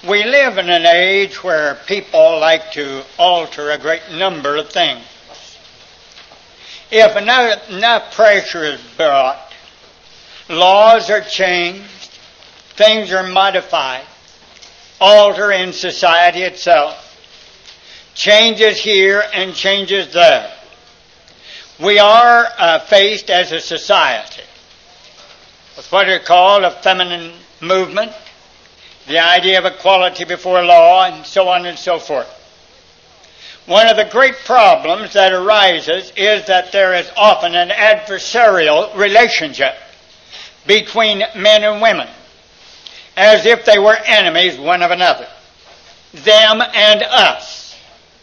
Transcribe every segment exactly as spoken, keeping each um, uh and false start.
We live in an age where people like to alter a great number of things. If enough, enough pressure is brought, laws are changed, things are modified, alter in society itself, changes here and changes there. We are uh, faced as a society with what are called a feminine movement, the idea of equality before law, and so on and so forth. One of the great problems that arises is that there is often an adversarial relationship between men and women, as if they were enemies one of another, them and us.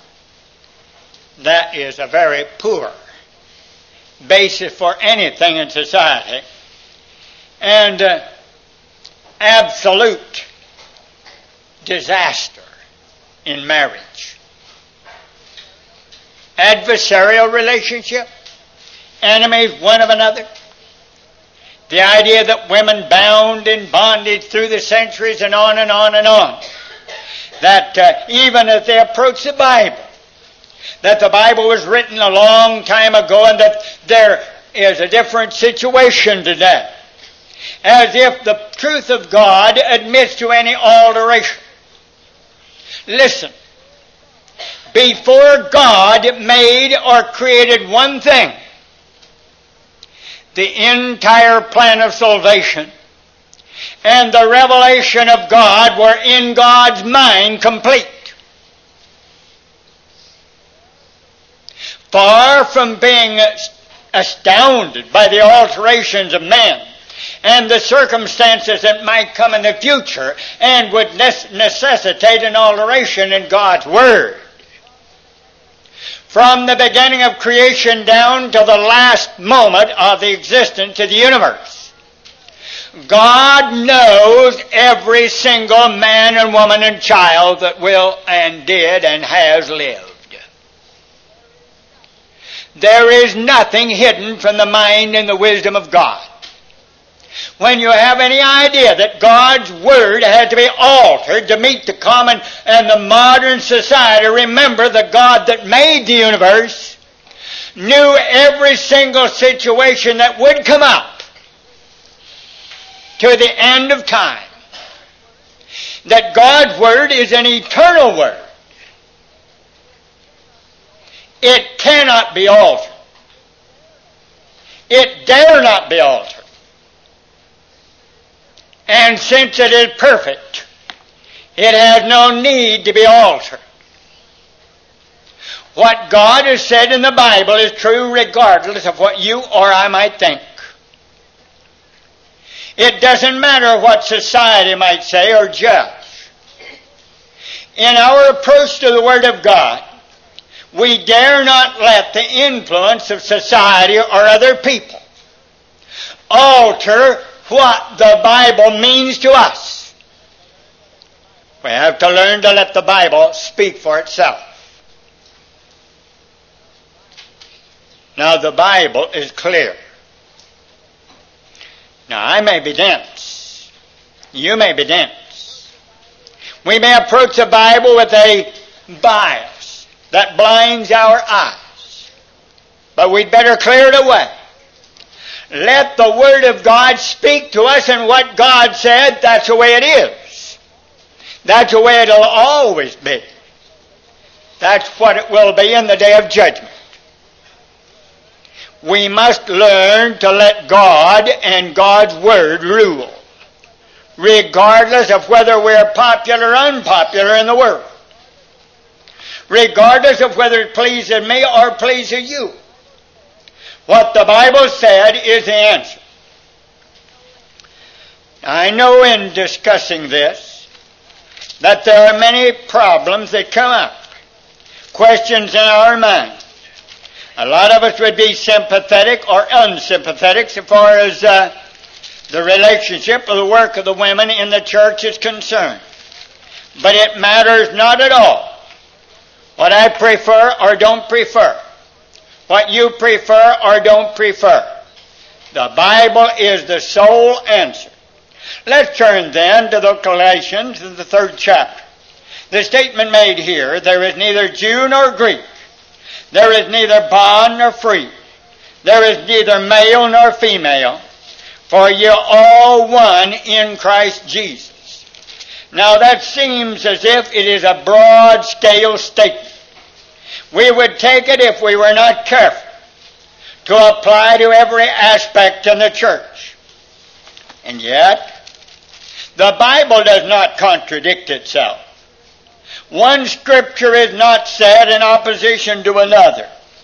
That is a very poor basis for anything in society, and uh, absolute disaster in marriage. Adversarial relationship, enemies one of another. The idea that women bound in bondage through the centuries and on and on and on. That uh, even as they approach the Bible, that the Bible was written a long time ago and that there is a different situation today. As if the truth of God admits to any alteration. Listen. Before God made or created one thing, the entire plan of salvation and the revelation of God were in God's mind complete. Far from being astounded by the alterations of man and the circumstances that might come in the future and would necessitate an alteration in God's Word. From the beginning of creation down to the last moment of the existence of the universe, God knows every single man and woman and child that will and did and has lived. There is nothing hidden from the mind and the wisdom of God. When you have any idea that God's Word had to be altered to meet the common and the modern society, remember the God that made the universe knew every single situation that would come up to the end of time. That God's Word is an eternal Word. It cannot be altered. It dare not be altered. And since it is perfect, it has no need to be altered. What God has said in the Bible is true regardless of what you or I might think. It doesn't matter what society might say or judge. In our approach to the Word of God, we dare not let the influence of society or other people alter what the Bible means to us. We have to learn to let the Bible speak for itself. Now the Bible is clear. Now I may be dense. You may be dense. We may approach the Bible with a bias that blinds our eyes. But we'd better clear it away. Let the Word of God speak to us, and what God said, that's the way it is. That's the way it'll always be. That's what it will be in the day of judgment. We must learn to let God and God's Word rule, regardless of whether we're popular or unpopular in the world. Regardless of whether it pleases me or pleases you. What the Bible said is the answer. I know in discussing this that there are many problems that come up, questions in our mind. A lot of us would be sympathetic or unsympathetic so far as uh, the relationship or the work of the women in the church is concerned. But it matters not at all what I prefer or don't prefer. What you prefer or don't prefer. The Bible is the sole answer. let's turn then to the Galatians, the third chapter. The statement made here, there is neither Jew nor Greek. There is neither bond nor free. There is neither male nor female. For ye are all one in Christ Jesus. Now that seems as if it is a broad-scale statement. We would take it, if we were not careful, to apply to every aspect in the church. And yet, the Bible does not contradict itself. One scripture is not said in opposition to another.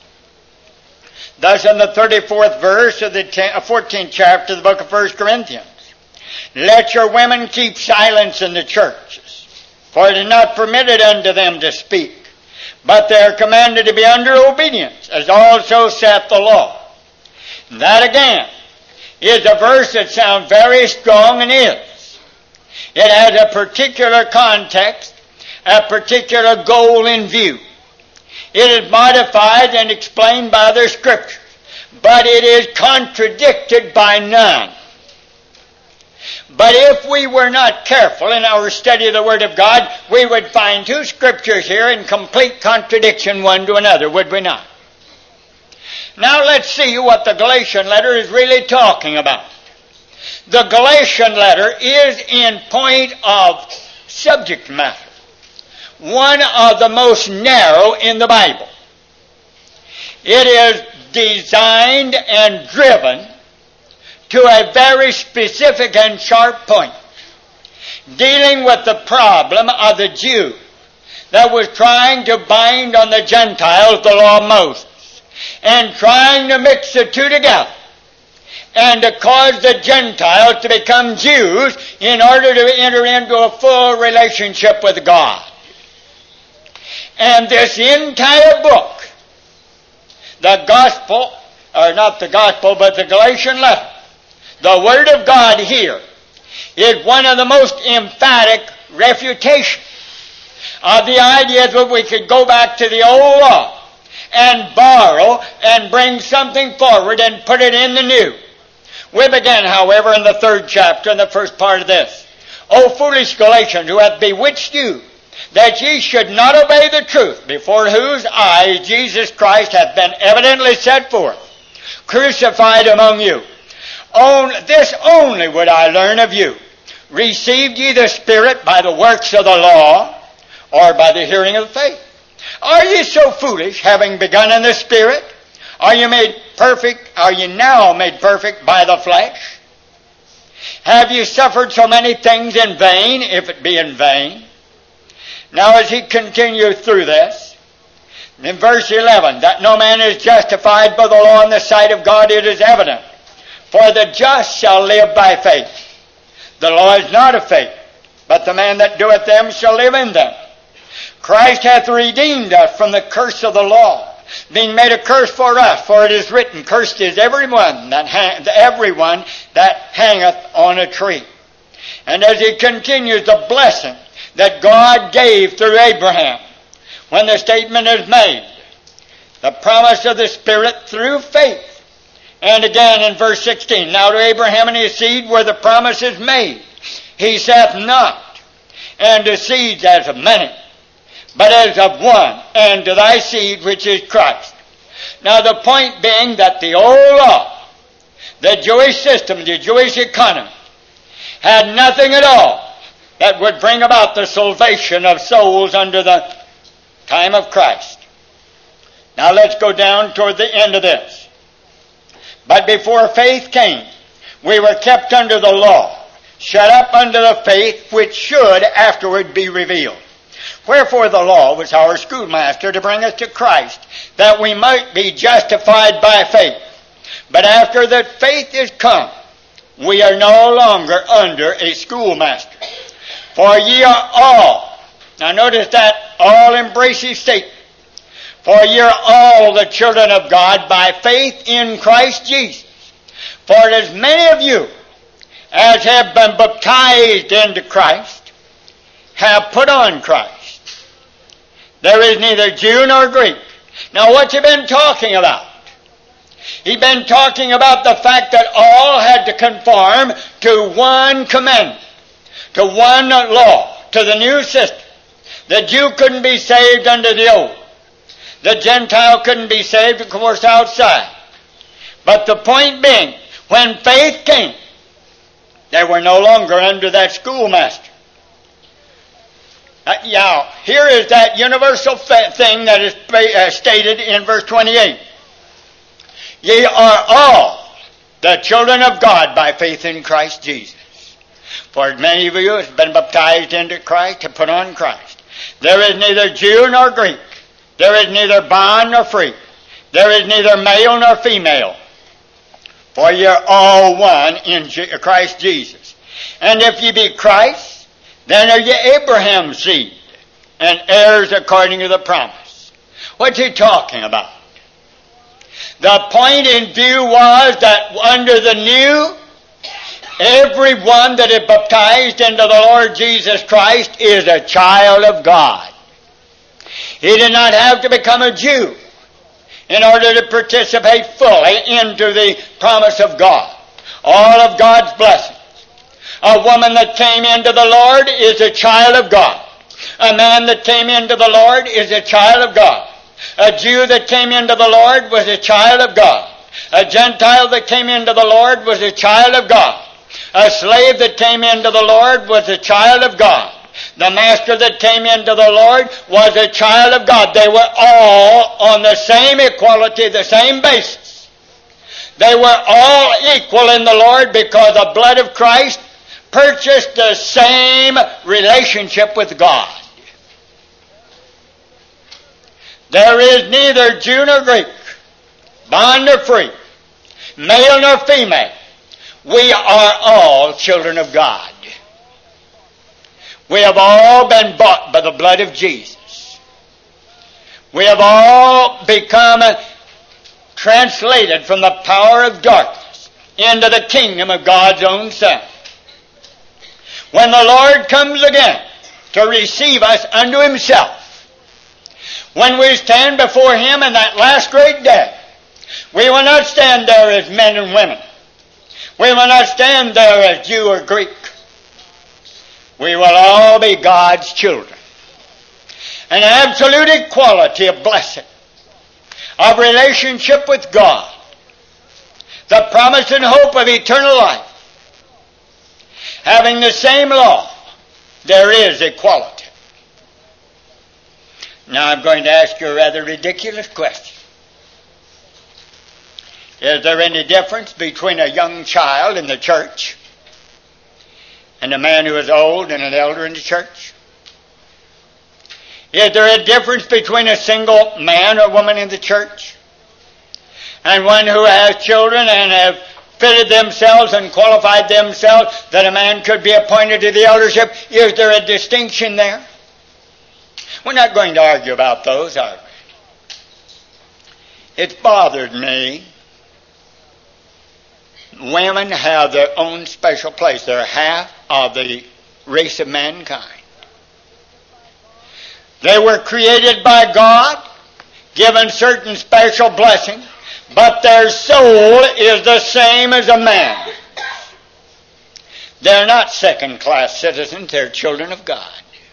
Thus in the thirty-fourth verse of the fourteenth chapter of the book of First Corinthians, let your women keep silence in the churches, for it is not permitted unto them to speak, but they are commanded to be under obedience, as also saith the law. And that again is a verse that sounds very strong and is. It has a particular context, a particular goal in view. It is modified and explained by other scriptures, but it is contradicted by none. But if we were not careful in our study of the Word of God, we would find two scriptures here in complete contradiction one to another, would we not? Now let's see what the Galatian letter is really talking about. The Galatian letter is, in point of subject matter, one of the most narrow in the Bible. It is designed and driven to a very specific and sharp point, dealing with the problem of the Jew that was trying to bind on the Gentiles the law of Moses, and trying to mix the two together, and to cause the Gentiles to become Jews in order to enter into a full relationship with God. And this entire book, the gospel, or not the gospel, but the Galatian letter, the Word of God here, is one of the most emphatic refutations of the idea that we could go back to the old law and borrow and bring something forward and put it in the new. We begin, however, in the third chapter, in the first part of this. O foolish Galatians, who hath bewitched you, that ye should not obey the truth, before whose eyes Jesus Christ hath been evidently set forth, crucified among you. On, this only would I learn of you. Received ye the Spirit by the works of the law, or by the hearing of faith? Are ye so foolish, having begun in the Spirit? Are you made perfect, are you now made perfect by the flesh? Have you suffered so many things in vain, if it be in vain? Now as he continues through this, in verse eleven, that no man is justified by the law in the sight of God, it is evident. For the just shall live by faith. The law is not of faith, but the man that doeth them shall live in them. Christ hath redeemed us from the curse of the law, being made a curse for us, for it is written, cursed is everyone that hang, everyone that hangeth on a tree. And as he continues, the blessing that God gave through Abraham, when the statement is made, the promise of the Spirit through faith. And again in verse sixteen, now to Abraham and his seed were the promises made. He saith not, and to seeds as of many, but as of one, and to thy seed which is Christ. Now the point being that the old law, the Jewish system, the Jewish economy, had nothing at all that would bring about the salvation of souls under the time of Christ. Now let's go down toward the end of this. But before faith came, we were kept under the law, shut up under the faith which should afterward be revealed. Wherefore the law was our schoolmaster to bring us to Christ, that we might be justified by faith. But after that faith is come, we are no longer under a schoolmaster. For ye are all, now notice that all-embracing statement, for ye are all the children of God by faith in Christ Jesus. For as many of you as have been baptized into Christ have put on Christ. There is neither Jew nor Greek. Now what you been talking about? He'd been talking about the fact that all had to conform to one commandment, to one law, to the new system. The Jew couldn't be saved under the old. The Gentile couldn't be saved, of course, outside. But the point being, when faith came, they were no longer under that schoolmaster. Uh, now, here is that universal fa- thing that is uh, stated in verse twenty-eight. Ye are all the children of God by faith in Christ Jesus. For as many of you have been baptized into Christ have put on Christ. There is neither Jew nor Greek. There is neither bond nor free. There is neither male nor female. For ye are all one in Christ Jesus. And if ye be Christ, then are ye Abraham's seed, and heirs according to the promise. What's he talking about? The point in view was that under the new, everyone that is baptized into the Lord Jesus Christ is a child of God. He did not have to become a Jew in order to participate fully into the promise of God. All of God's blessings. A woman that came into the Lord is a child of God. A man that came into the Lord is a child of God. A Jew that came into the Lord was a child of God. A Gentile that came into the Lord was a child of God. A slave that came into the Lord was a child of God. The master that came into the Lord was a child of God. They were all on the same equality, the same basis. They were all equal in the Lord because the blood of Christ purchased the same relationship with God. There is neither Jew nor Greek, bond nor free, male nor female. We are all children of God. We have all been bought by the blood of Jesus. We have all become translated from the power of darkness into the kingdom of God's own Son. When the Lord comes again to receive us unto Himself, when we stand before Him in that last great day, we will not stand there as men and women. We will not stand there as Jew or Greek. We will all be God's children. An absolute equality of blessing, of relationship with God, the promise and hope of eternal life. Having the same law, there is equality. Now I'm going to ask you a rather ridiculous question. Is there any difference between a young child in the church and a man who is old and an elder in the church? Is there a difference between a single man or woman in the church and one who has children and have fitted themselves and qualified themselves that a man could be appointed to the eldership? Is there a distinction there? We're not going to argue about those, are we? It's bothered me. Women have their own special place. They're half of the race of mankind. They were created by God, given certain special blessings, but their soul is the same as a man. They're not second-class citizens. They're children of God.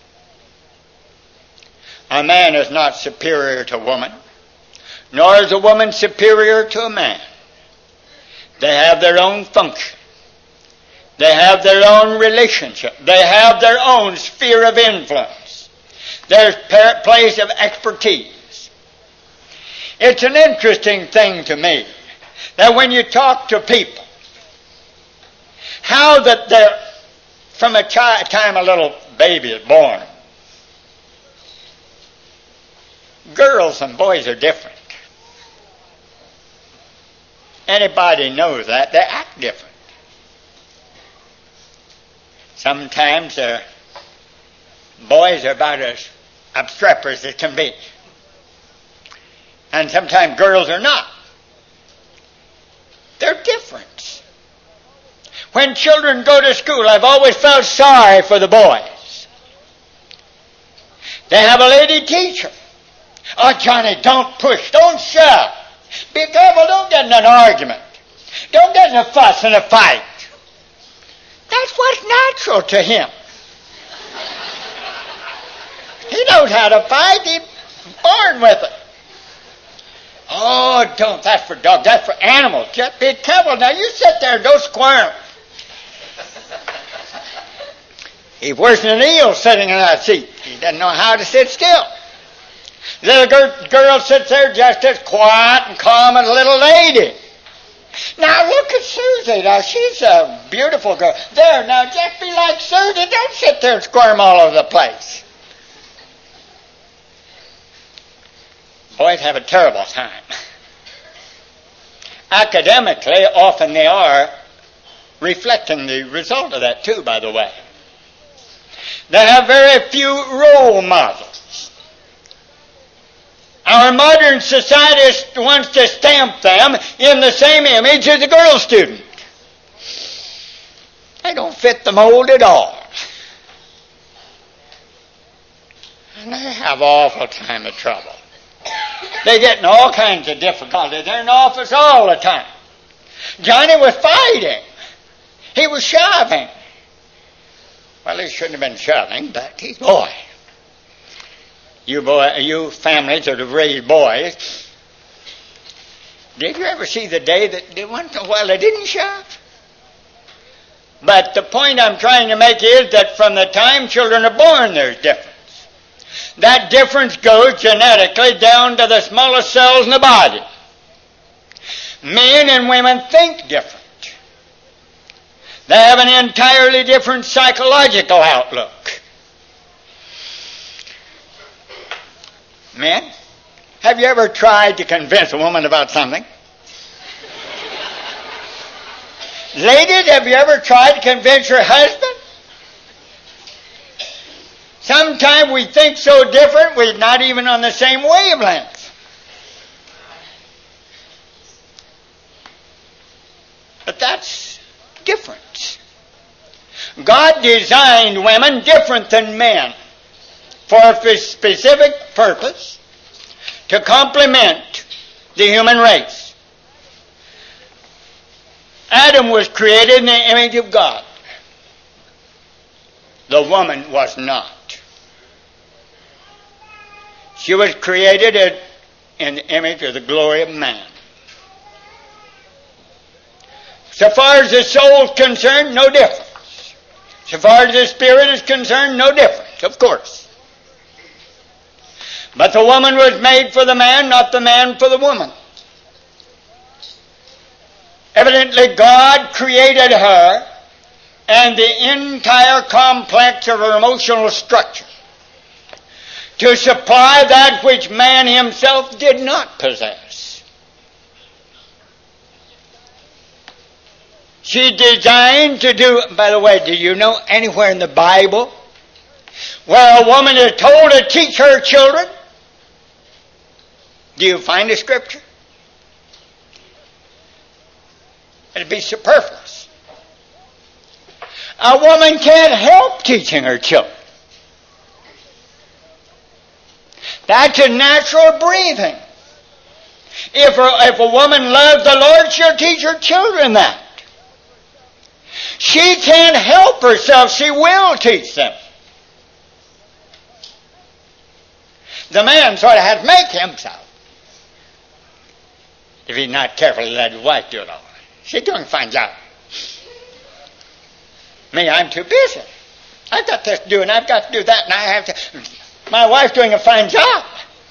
A man is not superior to woman, nor is a woman superior to a man. They have their own function. They have their own relationship. They have their own sphere of influence. Their place of expertise. It's an interesting thing to me that when you talk to people, how that they're, from a chi- time a little baby is born, girls and boys are different. Anybody knows that. They act different. Sometimes their boys are about as obstreperous as can be. And sometimes girls are not. They're different. When children go to school, I've always felt sorry for the boys. They have a lady teacher. Oh, Johnny, don't push, don't shove. Be careful, don't get in an argument. Don't get in a fuss and a fight. That's what's natural to him. He knows how to fight. He's born with it. Oh, don't. That's for dogs. That's for animals. Just be careful. Now, you sit there and don't squirm. He's worse than an eel sitting in that seat. He doesn't know how to sit still. The little girl, girl sits there just as quiet and calm as a little lady. Now, look at Susie. Now, she's a beautiful girl. There, now, just be like Susie. Don't sit there and squirm all over the place. Boys have a terrible time. Academically, often they are reflecting the result of that too, by the way. They have very few role models. Our modern society wants to stamp them in the same image as a girl student. They don't fit the mold at all. And they have an awful time of trouble. They get in all kinds of difficulties. They're in office all the time. Johnny was fighting. He was shoving. Well, he shouldn't have been shoving, but he's a boy. You boy, you families that have raised boys, did you ever see the day that once in a while they didn't shove? But the point I'm trying to make is that from the time children are born, there's difference. That difference goes genetically down to the smallest cells in the body. Men and women think different. They have an entirely different psychological outlook. Men, have you ever tried to convince a woman about something? Ladies, have you ever tried to convince your husband? Sometimes we think so different, we're not even on the same wavelength. But that's different. God designed women different than men for a specific purpose to complement the human race. Adam was created in the image of God. The woman was not. She was created in the image of the glory of man. So far as the soul is concerned, no difference. So far as the spirit is concerned, no difference, of course. But the woman was made for the man, not the man for the woman. Evidently, God created her and the entire complex of her emotional structure to supply that which man himself did not possess. She designed to do, by the way, do you know anywhere in the Bible where a woman is told to teach her children? Do you find a scripture? It'd be superfluous. A woman can't help teaching her children. That's a natural breathing. If a, if a woman loves the Lord, she'll teach her children that. She can't help herself. She will teach them. The man sort of has to make himself. If he's not careful, he'll let his wife do it all. She's doing a fine job. Me, I'm too busy. I've got this to do, and I've got to do that, and I have to... My wife's doing a fine job.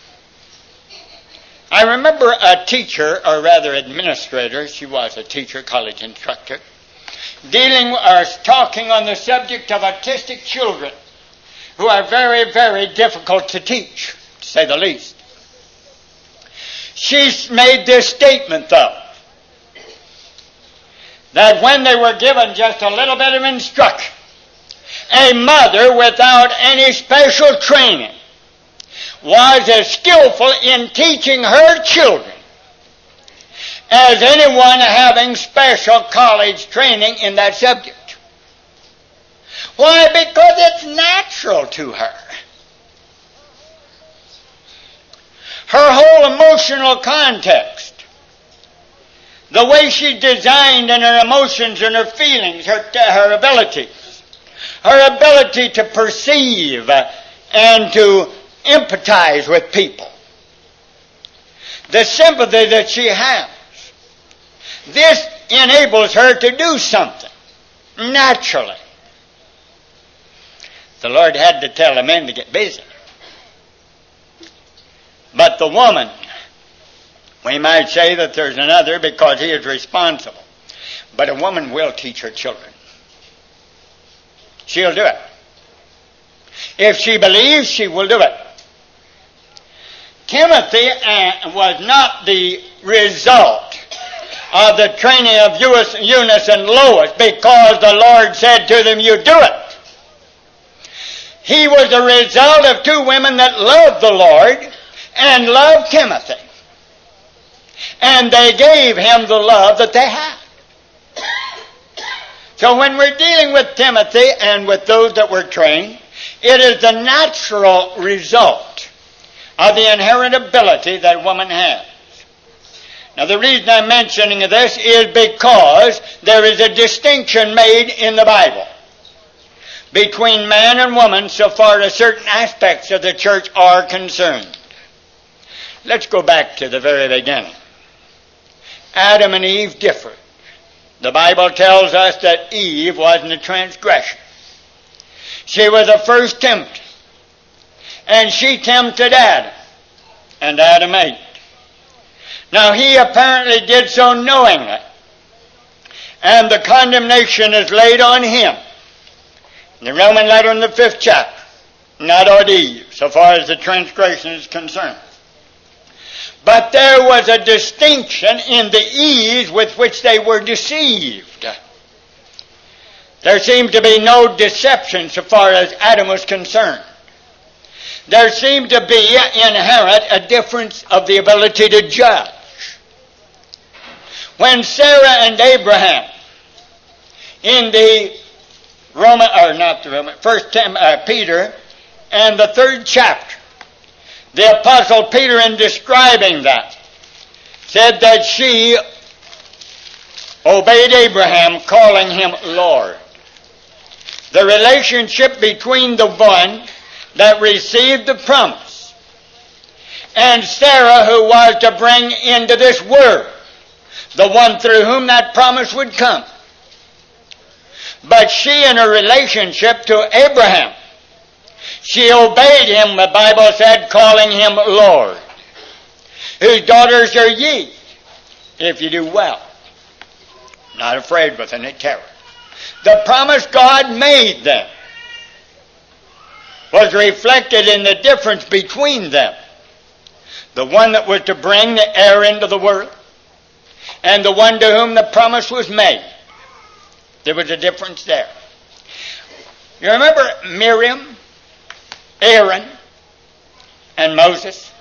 I remember a teacher, or rather administrator, she was a teacher, college instructor, dealing or talking on the subject of autistic children who are very, very difficult to teach, to say the least. She's made this statement, though, that when they were given just a little bit of instruction, a mother without any special training was as skillful in teaching her children as anyone having special college training in that subject. Why? Because it's natural to her. Her whole emotional context the way she's designed in her emotions and her feelings, her, her abilities, her ability to perceive and to empathize with people, the sympathy that she has. This enables her to do something naturally. The Lord had to tell the men to get busy. But the woman, we might say that there's another because he is responsible. But a woman will teach her children. She'll do it. If she believes, she will do it. Timothy was not the result of the training of Eunice and Lois because the Lord said to them, you do it. He was the result of two women that loved the Lord and loved Timothy. And they gave him the love that they had. So when we're dealing with Timothy and with those that were trained, it is the natural result of the inherent ability that woman has. Now the reason I'm mentioning this is because there is a distinction made in the Bible between man and woman so far as certain aspects of the church are concerned. Let's go back to the very beginning. Adam and Eve differed. The Bible tells us that Eve was in a transgression. She was the first tempted. And she tempted Adam. And Adam ate. Now he apparently did so knowingly. And the condemnation is laid on him. In the Roman letter in the fifth chapter. Not on Eve, so far as the transgression is concerned. But there was a distinction in the ease with which they were deceived. There seemed to be no deception so far as Adam was concerned. There seemed to be inherent a difference of the ability to judge. When Sarah and Abraham, in the Roman, or not the Roman, First uh, Peter and the third chapter, the Apostle Peter, in describing that, said that she obeyed Abraham, calling him Lord. The relationship between the one that received the promise and Sarah, who was to bring into this world the one through whom that promise would come. But she, in her relationship to Abraham, she obeyed him, the Bible said, calling him Lord. Whose daughters are ye, if you do well, not afraid with any terror. The promise God made them was reflected in the difference between them. The one that was to bring the heir into the world and the one to whom the promise was made. There was a difference there. You remember Miriam, Aaron, and Moses?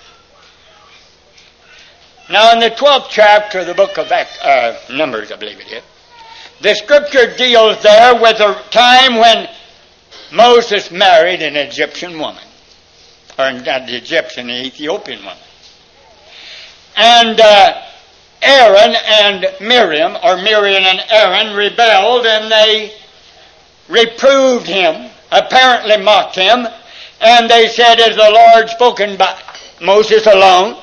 Now in the twelfth chapter of the book of uh, Numbers, I believe it is, the scripture deals there with a time when Moses married an Egyptian woman. Or not the Egyptian, the Ethiopian woman. And uh, Aaron and Miriam, or Miriam and Aaron, rebelled and they reproved him, apparently mocked him, and they said, "Is the Lord spoken by Moses alone?"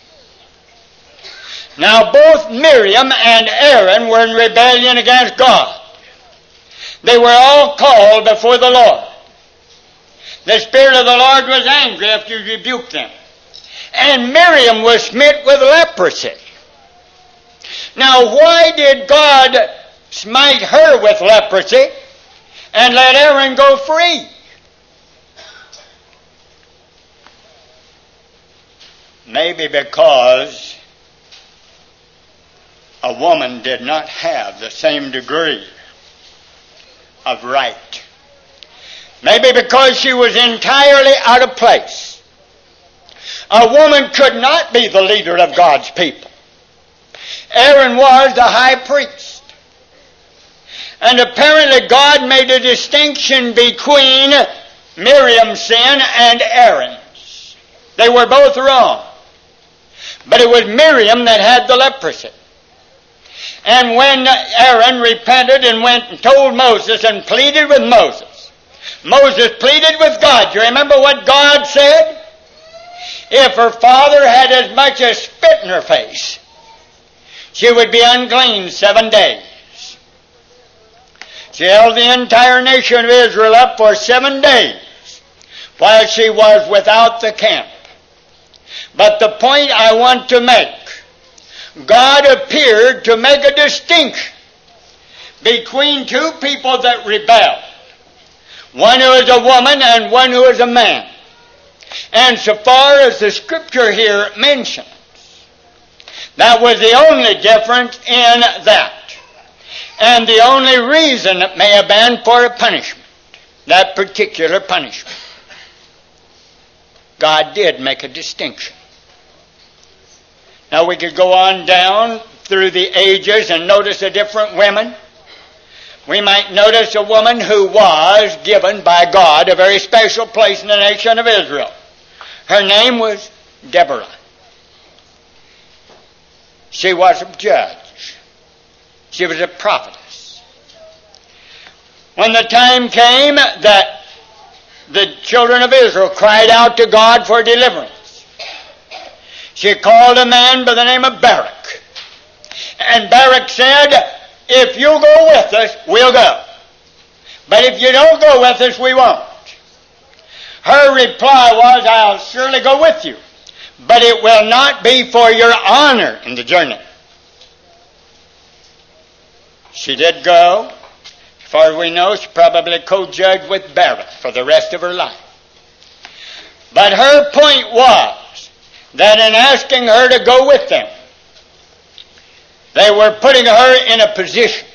Now both Miriam and Aaron were in rebellion against God. They were all called before the Lord. The Spirit of the Lord was angry after he rebuked them. And Miriam was smit with leprosy. Now why did God smite her with leprosy and let Aaron go free? Maybe because a woman did not have the same degree of right. Maybe because she was entirely out of place. A woman could not be the leader of God's people. Aaron was the high priest. And apparently God made a distinction between Miriam's sin and Aaron's. They were both wrong. But it was Miriam that had the leprosy. And when Aaron repented and went and told Moses and pleaded with Moses, Moses pleaded with God. You remember what God said? If her father had as much as spit in her face, she would be unclean seven days. She held the entire nation of Israel up for seven days while she was without the camp. But the point I want to make, God appeared to make a distinction between two people that rebelled. One who is a woman and one who is a man. And so far as the scripture here mentions, that was the only difference in that. And the only reason it may have been for a punishment, that particular punishment. God did make a distinction. Now we could go on down through the ages and notice the different women. We might notice a woman who was given by God a very special place in the nation of Israel. Her name was Deborah. She was a judge. She was a prophetess. When the time came that the children of Israel cried out to God for deliverance, she called a man by the name of Barak. And Barak said, if you go with us, we'll go. But if you don't go with us, we won't. Her reply was, I'll surely go with you, but it will not be for your honor in the journey. She did go. As far as we know, she probably co-judged with Barak for the rest of her life. But her point was that in asking her to go with them, they were putting her in a position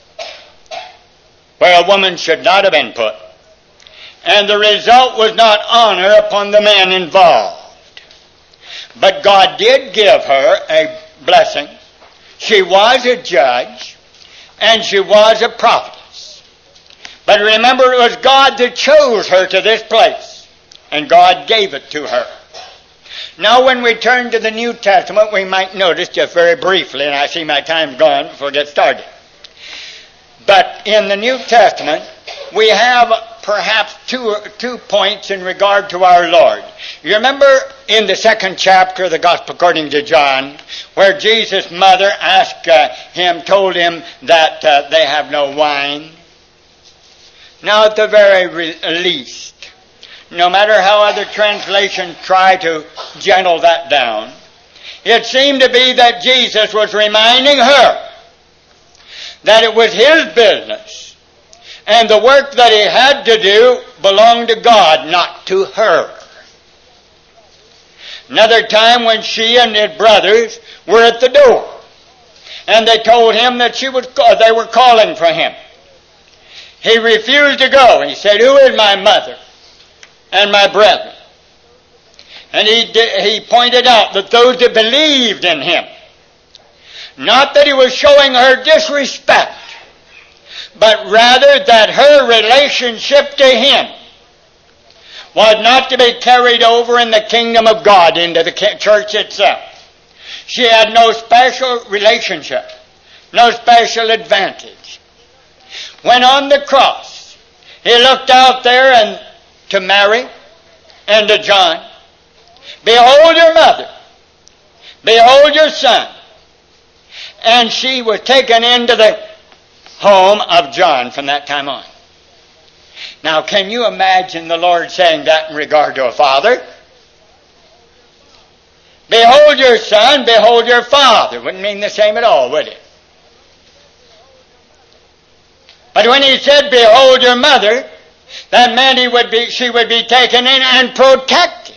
where a woman should not have been put. And the result was not honor upon the man involved. But God did give her a blessing. She was a judge, and she was a prophetess. But remember, it was God that chose her to this place, and God gave it to her. Now when we turn to the New Testament, we might notice just very briefly, and I see my time's gone before I get started. But in the New Testament, we have perhaps two, two points in regard to our Lord. You remember in the second chapter of the Gospel according to John, where Jesus' mother asked uh, him, told him that uh, they have no wine? Now at the very re- least, no matter how other translations try to gentle that down, it seemed to be that Jesus was reminding her that it was his business, and the work that he had to do belonged to God, not to her. Another time when she and his brothers were at the door, and they told him that she was, they were calling for him. He refused to go. He said, who is my mother and my brethren? And he, he pointed out that those that believed in him, not that he was showing her disrespect, but rather that her relationship to him was not to be carried over in the kingdom of God into the church itself. She had no special relationship, no special advantage. When on the cross, he looked out there and to Mary and to John, behold your mother, behold your son. And she was taken into the home of John from that time on. Now, can you imagine the Lord saying that in regard to a father? Behold your son, behold your father. Wouldn't mean the same at all, would it? But when he said, behold your mother, that meant he would be, she would be taken in and protected.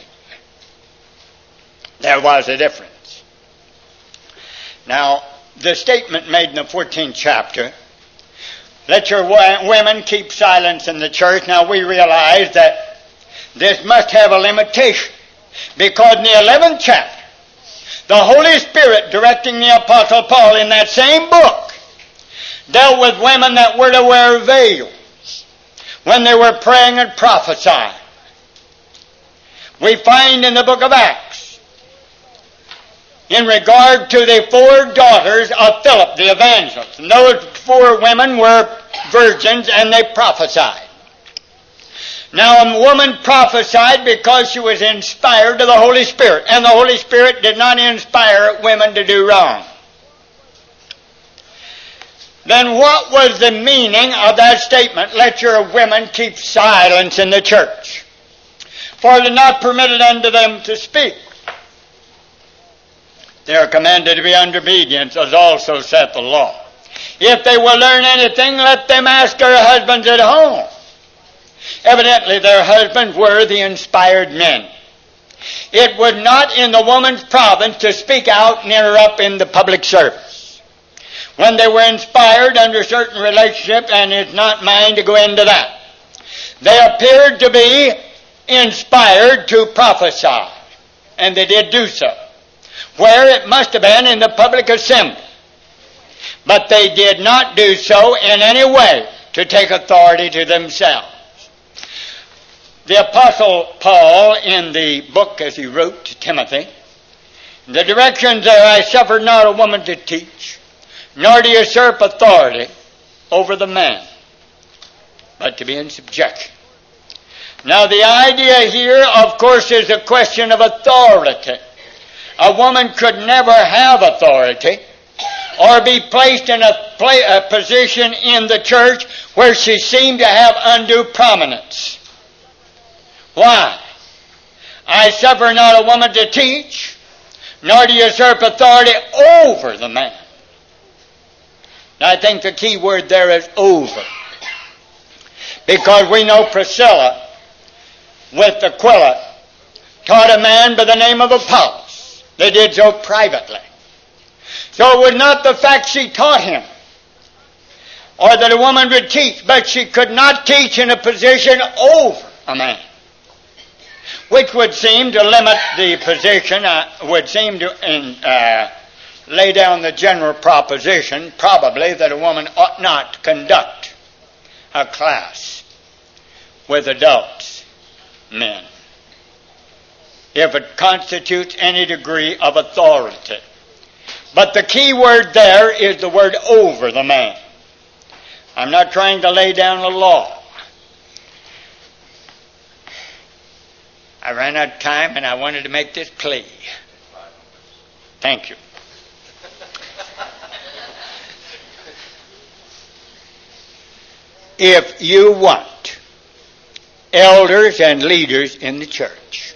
There was a difference. Now, the statement made in the fourteenth chapter, let your women keep silence in the church. Now we realize that this must have a limitation, because in the eleventh chapter, the Holy Spirit directing the Apostle Paul in that same book dealt with women that were to wear veils when they were praying and prophesying. We find in the book of Acts, in regard to the four daughters of Philip the evangelist. And those four women were virgins, and they prophesied. Now, a woman prophesied because she was inspired to the Holy Spirit, and the Holy Spirit did not inspire women to do wrong. Then what was the meaning of that statement, let your women keep silence in the church, for it is not permitted unto them to speak? They are commanded to be under obedience, as also saith the law. If they will learn anything, let them ask their husbands at home. Evidently, their husbands were the inspired men. It was not in the woman's province to speak out and interrupt in the public service. When they were inspired under certain relationship, and it's not mine to go into that, they appeared to be inspired to prophesy, and they did do so, where it must have been in the public assembly. But they did not do so in any way to take authority to themselves. The Apostle Paul, in the book as he wrote to Timothy, the directions there, I suffered not a woman to teach, nor to usurp authority over the man, but to be in subjection. Now the idea here, of course, is a question of authority. A woman could never have authority or be placed in a, play, a position in the church where she seemed to have undue prominence. Why? I suffer not a woman to teach, nor to usurp authority over the man. Now, I think the key word there is over. Because we know Priscilla with Aquila taught a man by the name of Apollos. They did so privately. So it was not the fact she taught him, or that a woman would teach, but she could not teach in a position over a man, which would seem to limit the position, uh, would seem to uh, lay down the general proposition, probably, that a woman ought not conduct a class with adults, men, if it constitutes any degree of authority. But the key word there is the word over the man. I'm not trying to lay down the law. I ran out of time and I wanted to make this plea. Thank you. If you want elders and leaders in the church,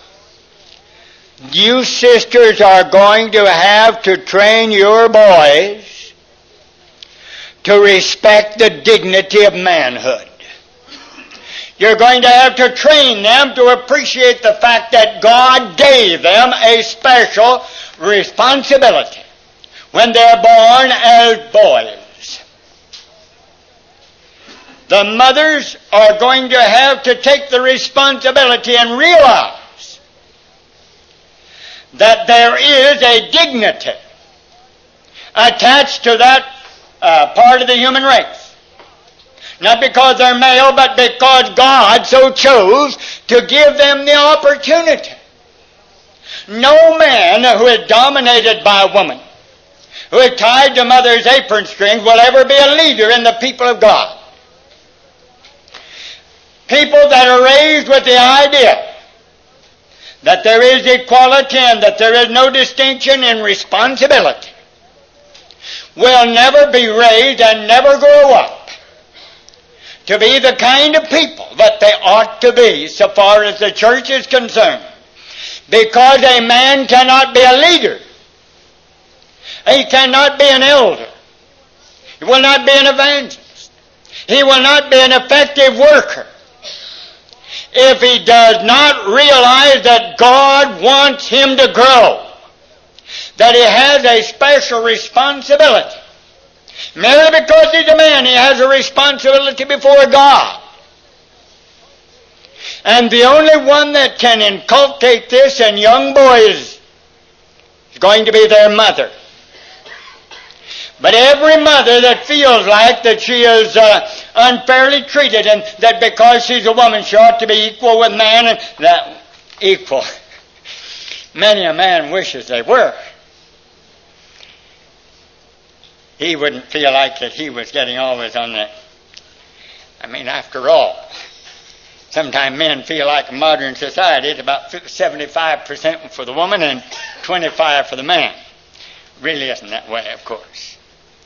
you sisters are going to have to train your boys to respect the dignity of manhood. You're going to have to train them to appreciate the fact that God gave them a special responsibility when they're born as boys. The mothers are going to have to take the responsibility and realize that there is a dignity attached to that uh, part of the human race. Not because they're male, but because God so chose to give them the opportunity. No man who is dominated by a woman, who is tied to mother's apron strings, will ever be a leader in the people of God. People that are raised with the idea that there is equality and that there is no distinction in responsibility will never be raised and never grow up to be the kind of people that they ought to be so far as the church is concerned. Because a man cannot be a leader. He cannot be an elder. He will not be an evangelist. He will not be an effective worker if he does not realize that God wants him to grow, that he has a special responsibility. Merely because he's a man, he has a responsibility before God. And the only one that can inculcate this in young boys is going to be their mother. But every mother that feels like that she is uh, unfairly treated and that because she's a woman she ought to be equal with man, and that equal. Many a man wishes they were. he wouldn't feel like that he was getting always on the... I mean, after all, sometimes men feel like in modern society it's about seventy-five percent for the woman and twenty-five for the man. Really isn't that way, of course.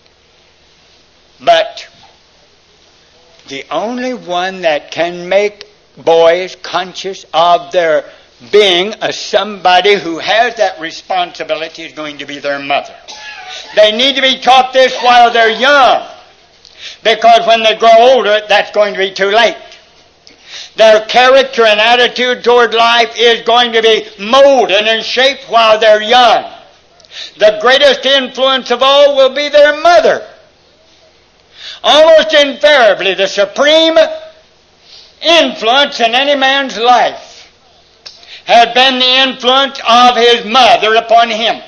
But the only one that can make boys conscious of their being a somebody who has that responsibility is going to be their mother. They need to be taught this while they're young, because when they grow older, that's going to be too late. Their character and attitude toward life is going to be molded and shaped while they're young. The greatest influence of all will be their mother. Almost invariably, the supreme influence in any man's life has been the influence of his mother upon him.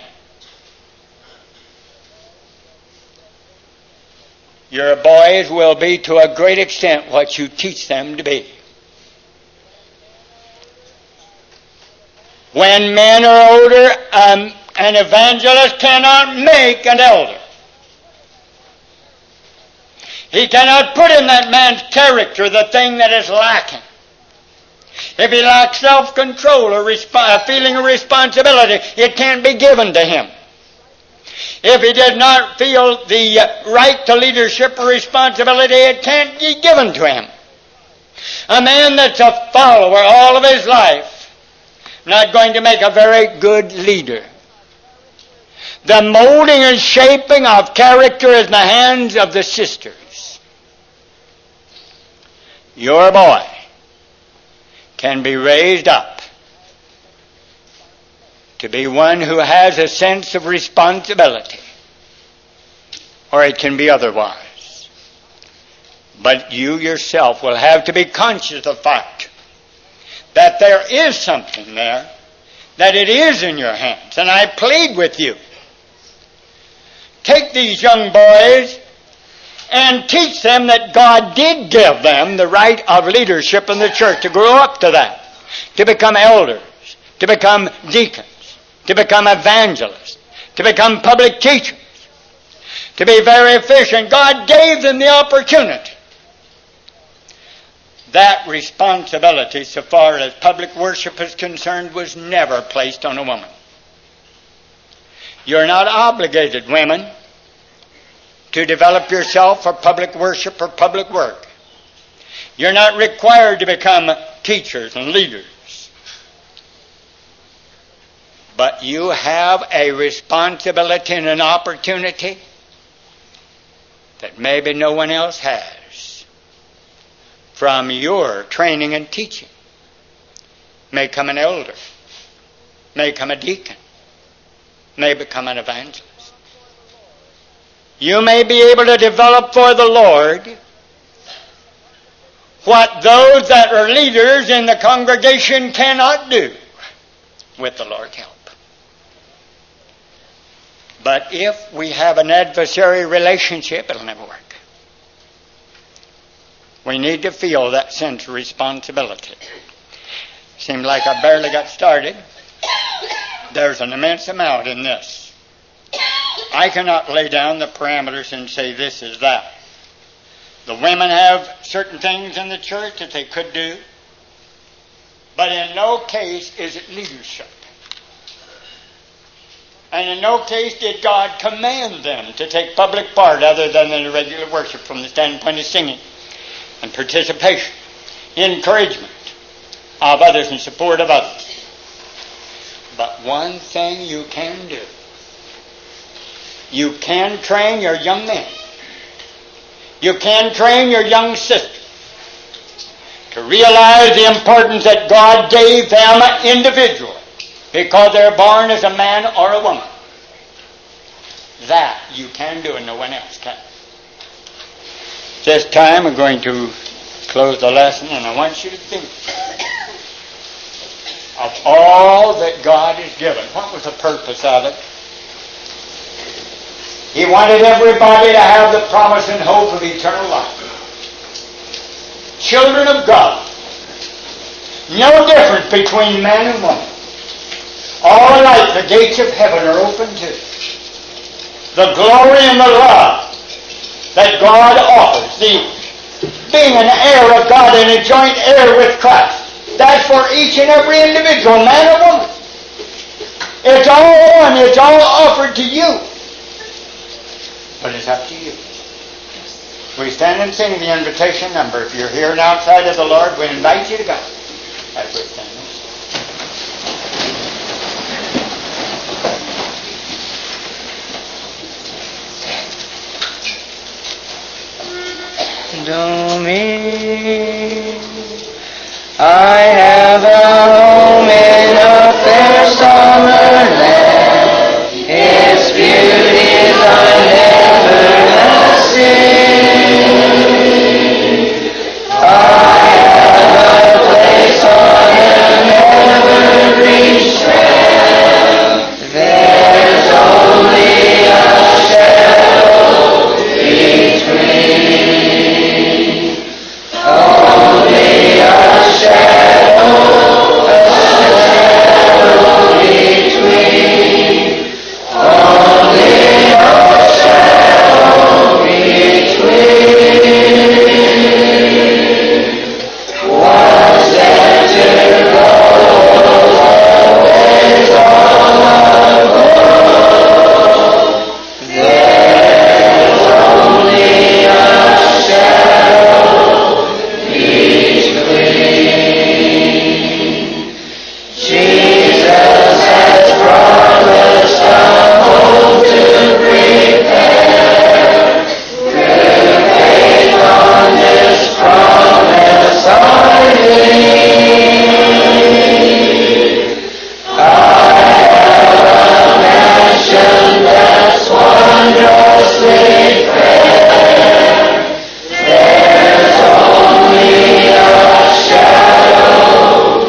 Your boys will be to a great extent what you teach them to be. When men are older, um, an evangelist cannot make an elder. He cannot put in that man's character the thing that is lacking. If he lacks self-control or resp- a feeling of responsibility, it can't be given to him. If he does not feel the uh, right to leadership or responsibility, it can't be given to him. A man that's a follower all of his life, not going to make a very good leader. The molding and shaping of character is in the hands of the sisters. Your boy can be raised up to be one who has a sense of responsibility, or it can be otherwise. But you yourself will have to be conscious of the fact that there is something there, that it is in your hands. And I plead with you, take these young boys and teach them that God did give them the right of leadership in the church, to grow up to that, to become elders, to become deacons, to become evangelists, to become public teachers, to be very efficient. God gave them the opportunity. That responsibility, so far as public worship is concerned, was never placed on a woman. You're not obligated, women, to develop yourself for public worship or public work. You're not required to become teachers and leaders. But you have a responsibility and an opportunity that maybe no one else has. From your training and teaching, may come an elder, may come a deacon, may become an evangelist. You may be able to develop for the Lord what those that are leaders in the congregation cannot do, with the Lord's help. But if we have an adversary relationship, it'll never work. We need to feel that sense of responsibility. Seems like I barely got started. There's an immense amount in this. I cannot lay down the parameters and say this is that. The women have certain things in the church that they could do, but in no case is it leadership. And in no case did God command them to take public part other than in the regular worship from the standpoint of singing and participation, encouragement of others and support of others. But one thing you can do, you can train your young men, you can train your young sisters to realize the importance that God gave them individually because they're born as a man or a woman. That you can do and no one else can. This time we're going to close the lesson, and I want you to think of all that God has given. What was the purpose of it? He wanted everybody to have the promise and hope of eternal life. Children of God. No difference between man and woman. All alike, the gates of heaven are open to. the glory and the love that God offers, the being an heir of God and a joint heir with Christ. That's for each and every individual, man or woman. It's all one. It's all offered to you. But it's up to you. We stand and sing the invitation number. If you're here and outside of the Lord, we invite you to go. That's what we're Me, I have a home in a fair summer land. Its beauties I never have seen. I have a place on an evergreen strand. There's only a shadow between. Only a shadow, a shadow between. Only a shadow between. One step to go, always all alone. There's only a shadow between. Jesus has promised a home to prepare. Through faith on this promise I lean. I have a mansion that's wondrously fair. There's only a shadow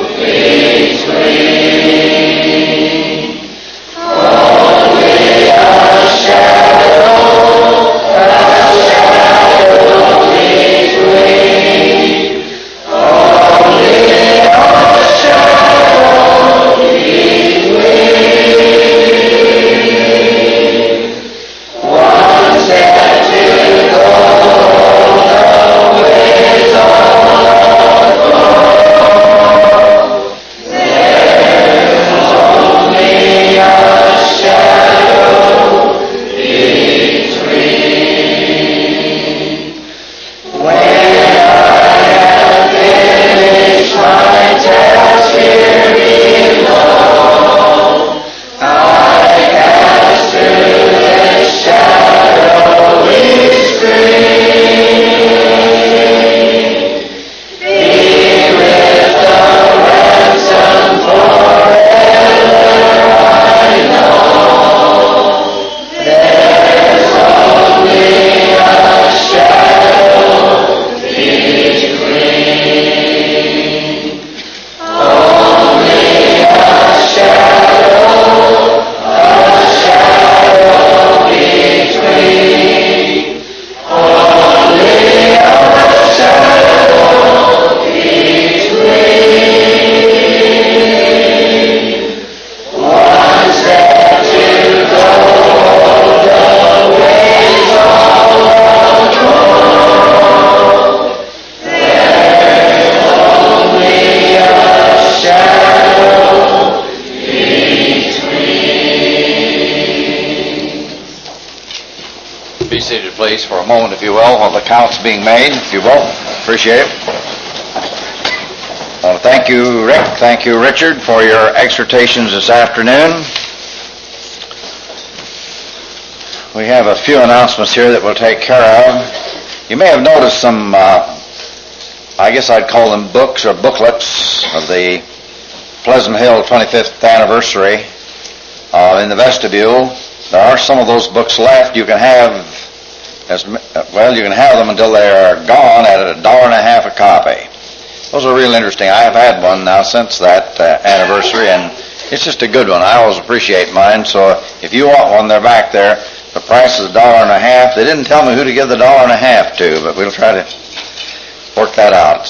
between. Only a shadow, a shadow between. Only a shadow between. One step to go, the way's all alone. There's only a shadow between. When I have finished my task here below, I pass through this shadowy stream. Be with the ransom forever, I know. There's only a shadow between. Only a shadow, a shadow between. Only a shadow between. One step to go, the way's all alone. There's only a shadow between. Be seated, please, for a moment, if you will, while the count's being made, if you will. Appreciate it. I want to thank you, Rick. Thank you, Richard, for your exhortations this afternoon. We have a few announcements here that we'll take care of. You may have noticed some, uh, I guess I'd call them books or booklets of the Pleasant Hill twenty-fifth anniversary uh, in the vestibule. There are some of those books left. You can have, as well, you can have them until they are gone at a dollar and a half a copy. Those are real interesting. I have had one now since that uh, anniversary, and it's just a good one. I always appreciate mine, so if you want one, they're back there. The price is a dollar and a half. They didn't tell me who to give the dollar and a half to, but we'll try to work that out.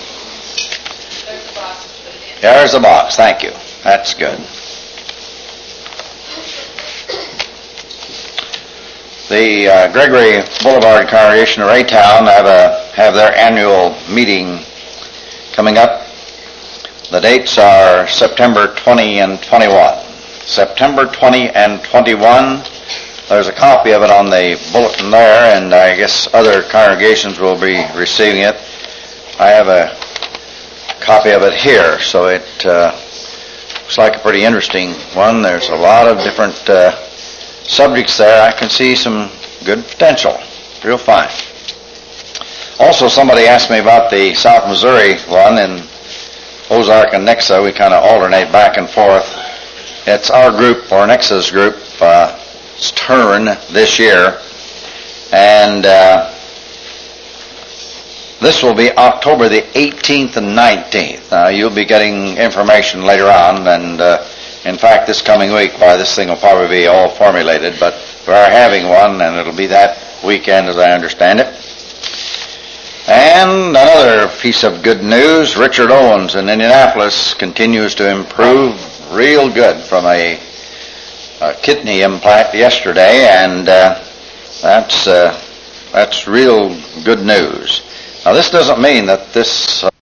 There's a box. Thank you. That's good. The uh, Gregory Boulevard congregation of Raytown have a have their annual meeting coming up. The dates are September twentieth and twenty-first. September twentieth and twenty-first. There's a copy of it on the bulletin there, and I guess other congregations will be receiving it. I have a copy of it here, so it uh, looks like a pretty interesting one. There's a lot of different uh, subjects there. I can see some good potential. Real fine. Also, somebody asked me about the South Missouri one in Ozark and Nixa. We kind of alternate back and forth. It's our group, or Nixa's group, uh, its turn this year. And uh, this will be October the eighteenth and nineteenth. Now, you'll be getting information later on, and uh, in fact, this coming week, why this thing will probably be all formulated, but we are having one, and it'll be that weekend, as I understand it. And another piece of good news, Richard Owens in Indianapolis continues to improve real good from a, a kidney implant yesterday, and uh, that's uh, that's real good news. Now, this doesn't mean that this